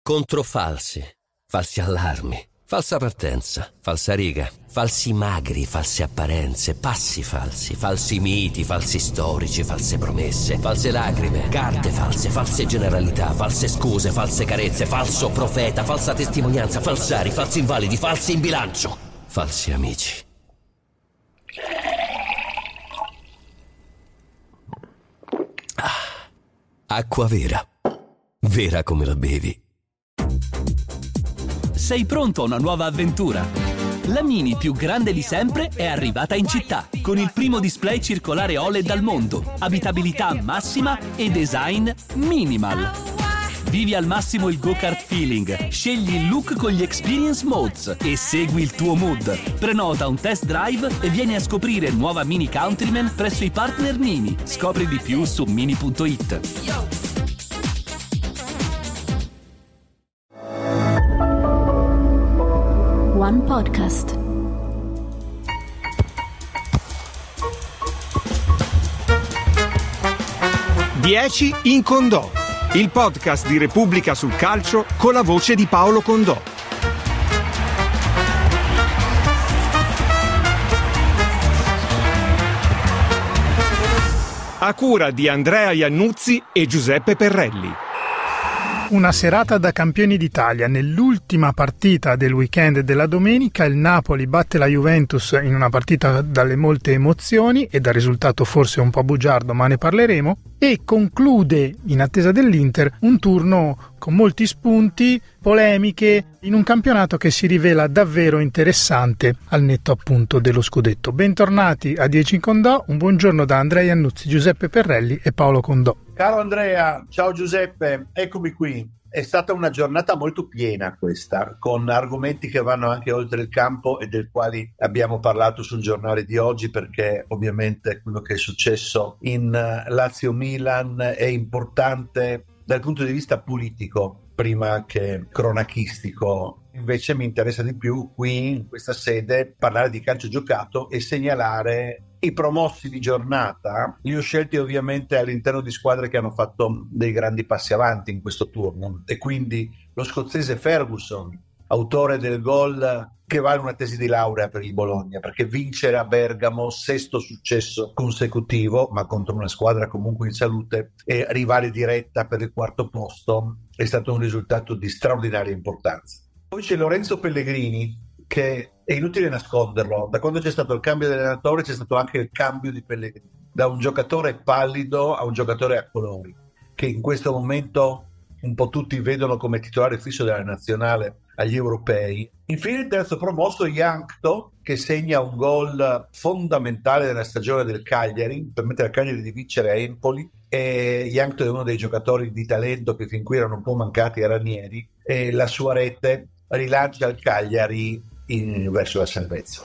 Contro falsi allarmi, falsa partenza, falsa riga, falsi magri, false apparenze, passi falsi, falsi miti, falsi storici, false promesse, false lacrime, carte false, false generalità, false scuse, false carezze, falso profeta, falsa testimonianza, falsari, falsi invalidi, falsi in bilancio, falsi amici. Acqua vera, vera come la bevi. Sei pronto a una nuova avventura? La Mini più grande di sempre è arrivata in città, con il primo display circolare OLED al mondo, abitabilità massima e design minimal. Vivi al massimo il go-kart feeling, scegli il look con gli experience modes e segui il tuo mood. Prenota un test drive e vieni a scoprire nuova Mini Countryman presso i partner Mini. Scopri di più su mini.it. One Podcast. Dieci in Condò, il podcast di Repubblica sul calcio con la voce di Paolo Condò. A cura di Andrea Iannuzzi e Giuseppe Perrelli. Una serata da campioni d'Italia. Nell'ultima partita del weekend della domenica il Napoli batte la Juventus in una partita dalle molte emozioni e dal risultato forse un po' bugiardo, ma ne parleremo, e conclude, in attesa dell'Inter, un turno con molti spunti, polemiche, in un campionato che si rivela davvero interessante al netto appunto dello scudetto. Bentornati a 10 in Condò, un buongiorno da Andrea Iannuzzi, Giuseppe Perrelli e Paolo Condò. Caro Andrea, ciao Giuseppe, eccomi qui. È stata una giornata molto piena questa, con argomenti che vanno anche oltre il campo e del quali abbiamo parlato sul giornale di oggi, perché ovviamente quello che è successo in Lazio-Milan è importante dal punto di vista politico prima che cronachistico. Invece mi interessa di più qui in questa sede parlare di calcio giocato e segnalare i promossi di giornata. Li ho scelti ovviamente all'interno di squadre che hanno fatto dei grandi passi avanti in questo turno, e quindi lo scozzese Ferguson, autore del gol che vale una tesi di laurea per il Bologna, perché vincere a Bergamo, sesto successo consecutivo, ma contro una squadra comunque in salute e rivale diretta per il quarto posto, è stato un risultato di straordinaria importanza. Poi c'è Lorenzo Pellegrini, che è inutile nasconderlo, da quando c'è stato il cambio dell'allenatore c'è stato anche il cambio di Pellegrini, da un giocatore pallido a un giocatore a colori, che in questo momento un po' tutti vedono come titolare fisso della nazionale agli europei. Infine il terzo promosso, Jankto, che segna un gol fondamentale nella stagione del Cagliari, permette al Cagliari di vincere a Empoli, e Jankto è uno dei giocatori di talento che fin qui erano un po' mancati a Ranieri, e la sua rete rilancia il Cagliari verso la salvezza.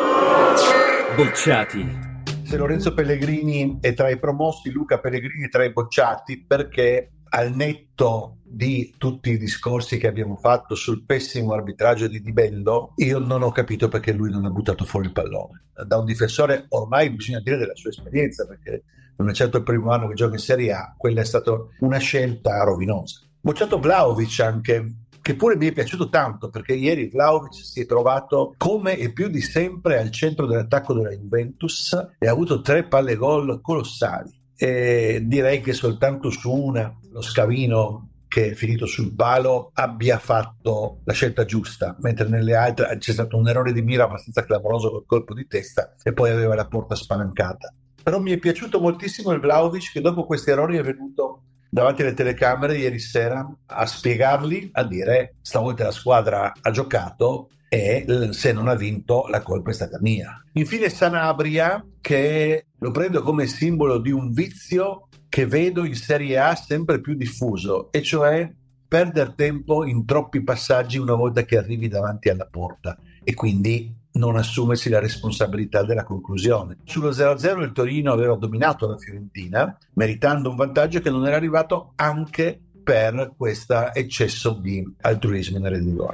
Bocciati. Se Lorenzo Pellegrini è tra i promossi, Luca Pellegrini è tra i bocciati, perché al netto di tutti i discorsi che abbiamo fatto sul pessimo arbitraggio di Di Bello, io non ho capito perché lui non ha buttato fuori il pallone. Da un difensore ormai bisogna dire della sua esperienza, perché non è certo il primo anno che gioca in Serie A, quella è stata una scelta rovinosa. Bocciato Vlahovic anche, che pure mi è piaciuto tanto, perché ieri Vlahovic si è trovato come e più di sempre al centro dell'attacco della Juventus e ha avuto 3 palle gol colossali, e direi che soltanto su una, lo scavino che è finito sul palo, abbia fatto la scelta giusta, mentre nelle altre c'è stato un errore di mira abbastanza clamoroso col colpo di testa e poi aveva la porta spalancata. Però mi è piaciuto moltissimo il Vlahovic, che dopo questi errori è venuto davanti alle telecamere ieri sera a spiegarli, a dire stavolta la squadra ha giocato e se non ha vinto la colpa è stata mia. Infine Sanabria, che lo prendo come simbolo di un vizio che vedo in Serie A sempre più diffuso, e cioè perdere tempo in troppi passaggi una volta che arrivi davanti alla porta e quindi non assumersi la responsabilità della conclusione. Sullo 0-0 il Torino aveva dominato la Fiorentina, meritando un vantaggio che non era arrivato anche per questo eccesso di altruismo nel rigore.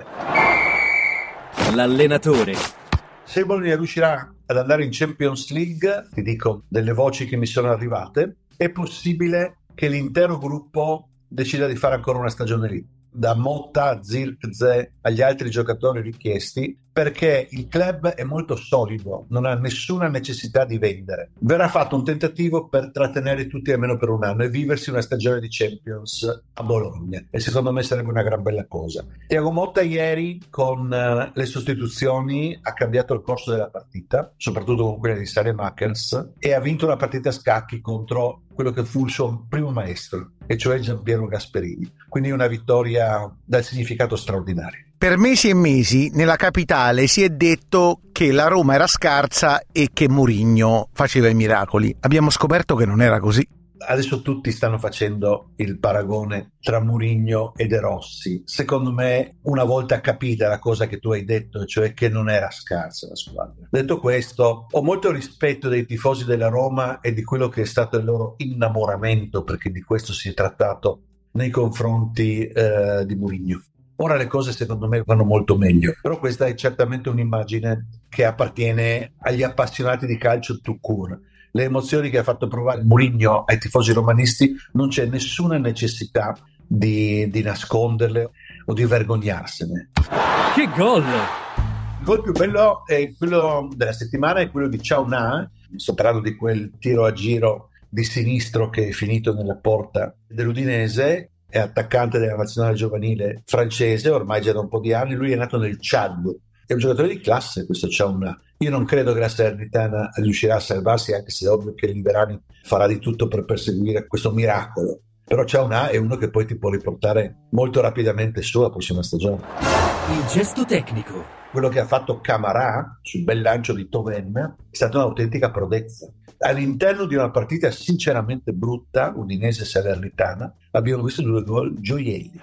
L'allenatore. Se il Bologna riuscirà ad andare in Champions League, ti dico delle voci che mi sono arrivate, è possibile che l'intero gruppo decida di fare ancora una stagione lì. da Motta a Zirkzee agli altri giocatori richiesti, perché il club è molto solido, non ha nessuna necessità di vendere. Verrà fatto un tentativo per trattenere tutti almeno per un anno e viversi una stagione di Champions a Bologna, e secondo me sarebbe una gran bella cosa. Thiago Motta ieri con le sostituzioni ha cambiato il corso della partita, soprattutto con quella di Saelemaekers, e ha vinto una partita a scacchi contro quello che fu il suo primo maestro, e cioè Giampiero Gasperini. Quindi una vittoria dal significato straordinario. Per mesi e mesi nella capitale si è detto che la Roma era scarsa e che Mourinho faceva i miracoli. Abbiamo scoperto che non era così. Adesso tutti stanno facendo il paragone tra Mourinho e De Rossi. Secondo me, una volta capita la cosa che tu hai detto, cioè che non era scarsa la squadra. Detto questo, ho molto rispetto dei tifosi della Roma e di quello che è stato il loro innamoramento, perché di questo si è trattato nei confronti di Mourinho. Ora le cose secondo me vanno molto meglio, però questa è certamente un'immagine che appartiene agli appassionati di calcio tout court. Le emozioni che ha fatto provare Mourinho ai tifosi romanisti non c'è nessuna necessità di nasconderle o di vergognarsene. Che gol! Il gol più bello è quello della settimana, è quello di Chao Na. Sto parlando di quel tiro a giro di sinistro che è finito nella porta dell'Udinese. È attaccante della nazionale giovanile francese, ormai già da un po' di anni. Lui è nato nel Chad, è un giocatore di classe questo Chao Na. Io non credo che la Salernitana riuscirà a salvarsi, anche se è ovvio che Liverani farà di tutto per perseguire questo miracolo, però Chao Na è uno che poi ti può riportare molto rapidamente su la prossima stagione. Il gesto tecnico. Quello che ha fatto Camarà sul bel lancio di Toven è stata un'autentica prodezza. All'interno di una partita sinceramente brutta, Udinese-Salernitana, abbiamo visto 2 gol gioielli.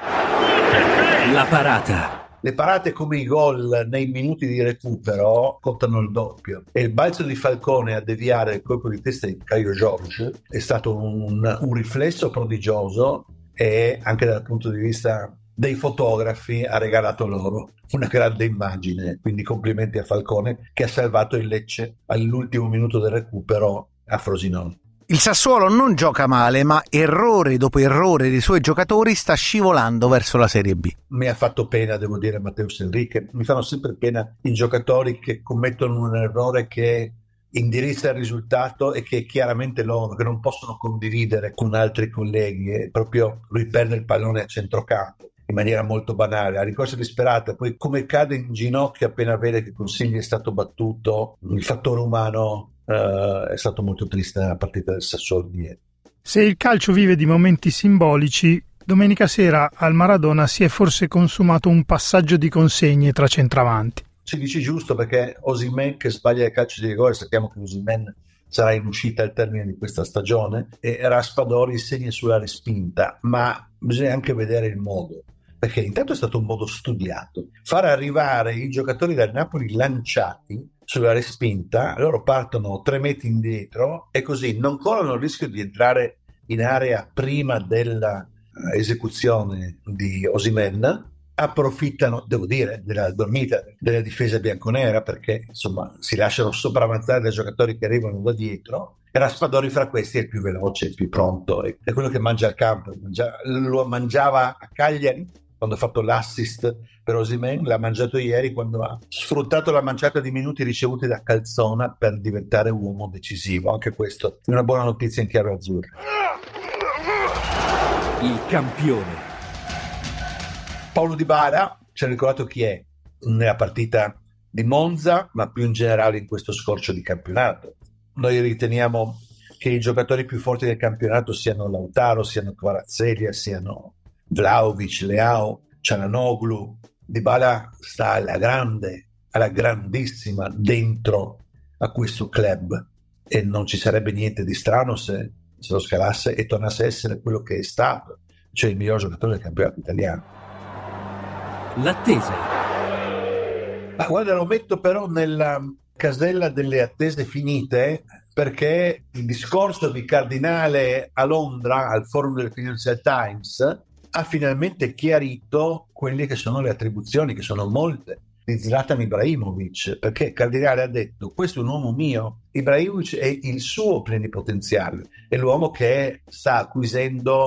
La parata. Le parate come i gol nei minuti di recupero contano il doppio, e il balzo di Falcone a deviare il colpo di testa di Caio Jorge è stato un riflesso prodigioso, e anche dal punto di vista dei fotografi ha regalato loro una grande immagine. Quindi complimenti a Falcone, che ha salvato il Lecce all'ultimo minuto del recupero a Frosinone. Il Sassuolo non gioca male, ma errore dopo errore dei suoi giocatori sta scivolando verso la Serie B. Mi ha fatto pena, devo dire, Matteus Enrique. Mi fanno sempre pena i giocatori che commettono un errore che indirizza il risultato e che è chiaramente loro, che non possono condividere con altri colleghi, e proprio lui perde il pallone a centrocampo in maniera molto banale, a ricorsa disperata, poi come cade in ginocchio appena vede che Consigli è stato battuto. Il fattore umano è stato molto triste nella partita del Sassuolo di ieri. Se il calcio vive di momenti simbolici, domenica sera al Maradona si è forse consumato un passaggio di consegne tra centravanti. Si dice giusto, perché Osimhen che sbaglia il calcio di rigore, sappiamo che Osimhen sarà in uscita al termine di questa stagione, e Raspadori segna sulla respinta, ma bisogna anche vedere il modo, perché intanto è stato un modo studiato, far arrivare i giocatori del Napoli lanciati sulla respinta, loro partono 3 metri indietro e così non corrono il rischio di entrare in area prima della esecuzione di Osimhen. Approfittano, devo dire, della dormita della difesa bianconera, perché insomma si lasciano sopravanzare dai giocatori che arrivano da dietro, e Raspadori fra questi è il più veloce, il più pronto, è quello che mangia il campo. Lo mangiava a Cagliari quando ha fatto l'assist per Osimhen, l'ha mangiato ieri quando ha sfruttato la manciata di minuti ricevuti da Calzona per diventare uomo decisivo. Anche questo è una buona notizia in chiave azzurra. Il campione. Paulo Dybala, ci ha ricordato chi è nella partita di Monza, ma più in generale in questo scorcio di campionato. Noi riteniamo che i giocatori più forti del campionato siano Lautaro, siano Kvaratskhelia, siano Vlahovic, Leao, Çalhanoğlu. Dybala sta alla grande, alla grandissima dentro a questo club, e non ci sarebbe niente di strano se lo scalasse e tornasse a essere quello che è stato, cioè il miglior giocatore del campionato italiano. L'attesa. Ma guarda, lo metto però nella casella delle attese finite, perché il discorso di Cardinale a Londra al forum del Financial Times ha finalmente chiarito quelle che sono le attribuzioni, che sono molte, di Zlatan Ibrahimovic, perché Cardinale ha detto: questo è un uomo mio. Ibrahimovic è il suo plenipotenziario, è l'uomo che sta acquisendo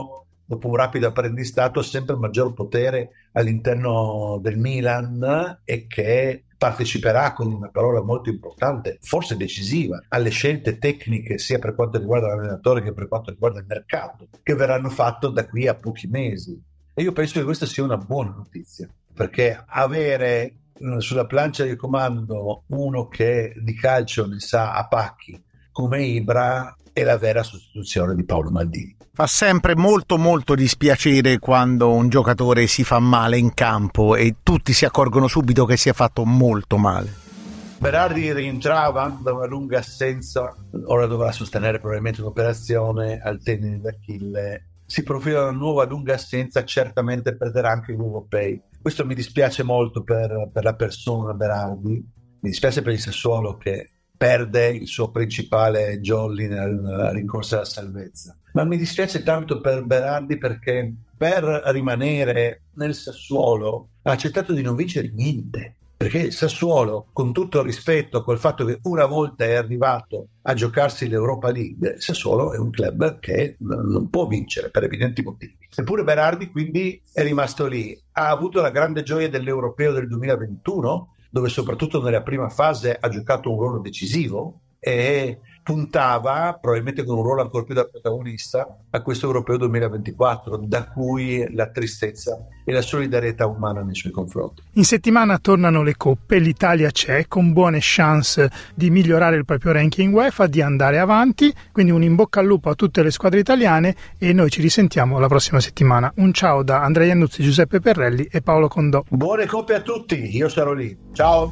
dopo un rapido apprendistato, sempre maggior potere all'interno del Milan e che parteciperà con una parola molto importante, forse decisiva, alle scelte tecniche sia per quanto riguarda l'allenatore che per quanto riguarda il mercato, che verranno fatte da qui a pochi mesi. E io penso che questa sia una buona notizia, perché avere sulla plancia di comando uno che di calcio ne sa a pacchi come Ibra è la vera sostituzione di Paolo Maldini. Fa sempre molto molto dispiacere quando un giocatore si fa male in campo e tutti si accorgono subito che si è fatto molto male. Berardi rientrava da una lunga assenza, ora dovrà sostenere probabilmente un'operazione al tendine d'Achille. Si profila una nuova lunga assenza, certamente perderà anche i europei. Questo mi dispiace molto per la persona Berardi, mi dispiace per il Sassuolo che perde il suo principale jolly nella rincorsa alla salvezza. Ma mi dispiace tanto per Berardi perché per rimanere nel Sassuolo ha accettato di non vincere niente. Perché il Sassuolo, con tutto il rispetto col fatto che una volta è arrivato a giocarsi l'Europa League, il Sassuolo è un club che non può vincere per evidenti motivi. Eppure Berardi quindi è rimasto lì. Ha avuto la grande gioia dell'Europeo del 2021, dove soprattutto nella prima fase ha giocato un ruolo decisivo e puntava, probabilmente con un ruolo ancora più da protagonista, a questo Europeo 2024, da cui la tristezza e la solidarietà umana nei suoi confronti. In settimana tornano le coppe, l'Italia c'è, con buone chance di migliorare il proprio ranking UEFA, di andare avanti, quindi un in bocca al lupo a tutte le squadre italiane e noi ci risentiamo la prossima settimana. Un ciao da Andrea Iannuzzi, Giuseppe Perrelli e Paolo Condò. Buone coppe a tutti, io sarò lì. Ciao!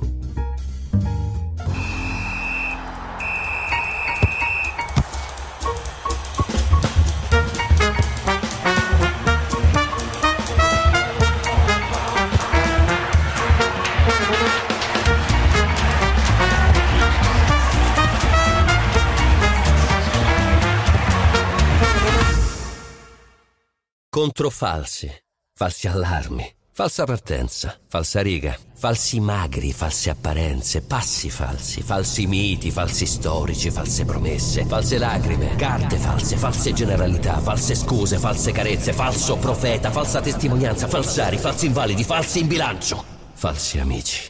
Controfalsi, falsi allarmi, falsa partenza, falsa riga, falsi magri, false apparenze, passi falsi, falsi miti, falsi storici, false promesse, false lacrime, carte false, false generalità, false scuse, false carezze, falso profeta, falsa testimonianza, falsari, falsi invalidi, falsi in bilancio, falsi amici.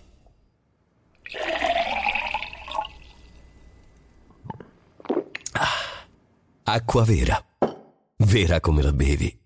Acqua vera, vera come la bevi.